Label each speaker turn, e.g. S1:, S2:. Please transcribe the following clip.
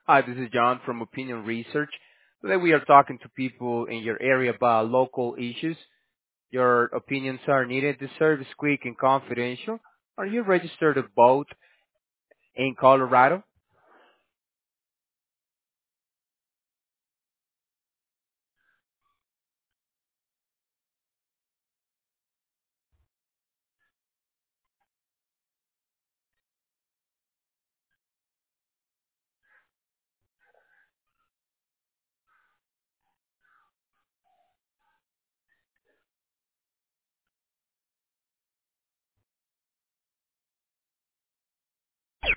S1: Hi, this is John from Opinion Research. Today we are talking to people in your area about local issues. Your opinions are needed. The service quick and confidential. Are you registered to vote in Colorado?